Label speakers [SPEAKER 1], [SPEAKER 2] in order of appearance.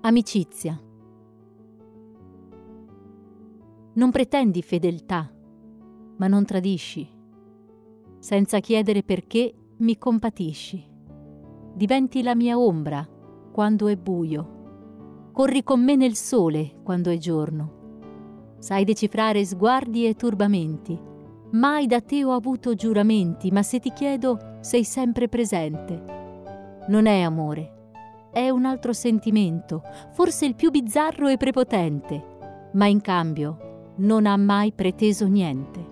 [SPEAKER 1] Amicizia. Non pretendi fedeltà, ma non tradisci. Senza chiedere perché mi compatisci. Diventi la mia ombra quando è buio. Corri con me nel sole quando è giorno. Sai decifrare sguardi e turbamenti. Mai da te ho avuto giuramenti, ma se ti chiedo sei sempre presente. Non è amore. È un altro sentimento, forse il più bizzarro e prepotente, ma in cambio non ha mai preteso niente.